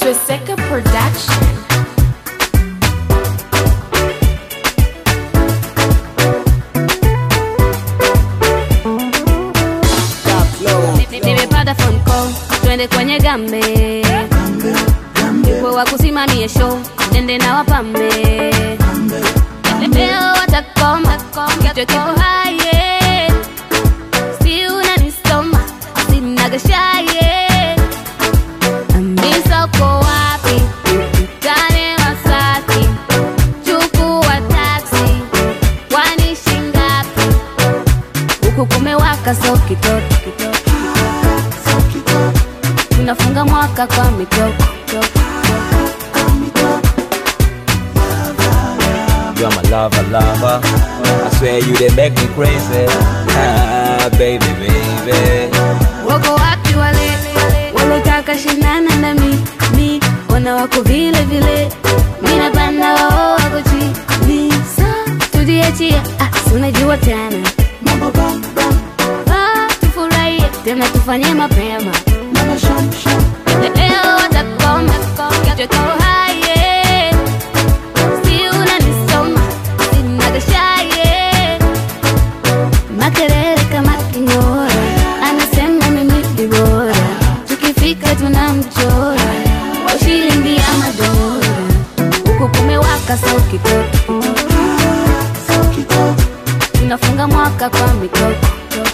Twiseka Production. Nimepata phone call, twende kwenye gambe. Yupo wa kusimamia show, nende na wapambe. Leo watakoma, kichwa kipo haye. Si unanisoma, sinagashaye. Ambisa uko wapi, tukutane Masaki. Chukua taxi, kwani shingapi. Huku kumewaka so kitoto. Tunafunga mwaka kwa mitoko. You're my lover. I swear you they make me crazy. Ah, baby. Wako wapi wale taka shinana na mi wana wako vile mina banda wao wako chini. Tujiachia, unajua tena tufurahie, tena tufanye mapema. Leo watakoma, kichwa kipo haye. Si unanisoma, sinagashaye. Makelele kama kingora, anasema mimi ni bora. Tukifika tunamchora, kwa shilingi ya madola. Huku kumewaka so kitoto. Tunafunga mwaka kwa mitoko.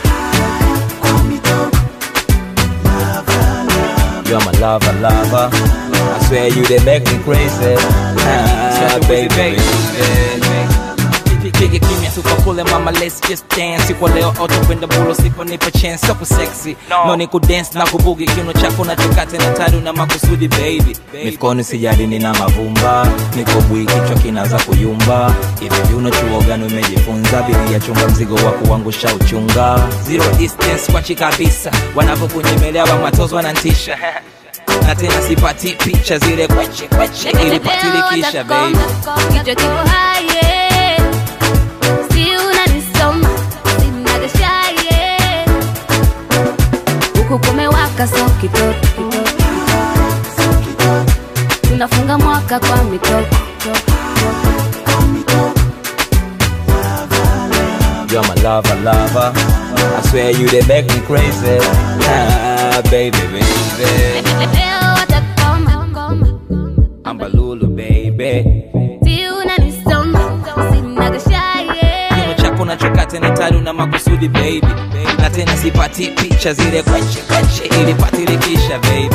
You're my lover. I swear you they make me crazy. Ah, baby. Piga kimya tukakule mama, let's just dance. Kwa leo auto kwenda bulo, sipo nipa chance. Soko sexy, no niku dance na kubugi. Kiuno chako na chokate na tadu na makusudi baby. Mifukoni sijadi nina mavumba. Niko bui kichwa kinaanza kuyumba. Hivi viuno chuo gani umejifunza? Bibi ya chunga mzigo wako wangu shauchunga. Zero distance kwachi kabisa. Wanapokunyemelea wa matozo wanantisha. Na tena sipati picha zile kweche ili patilikisha baby. Kichwa kipo haye. Si unanisoma, sinagashaye. Huku kumewaka so kitoto. Tunafunga mwaka kwa mitoko. You're my lover. I swear you they make me crazy. Ah, baby. Leo watakoma, Ambalulu baby. si unanisoma, sinagashaye. Kiuno chako na chokate na tadu na makusudi baby. Na tena sipati picha zile kweche ili patilikisha baby.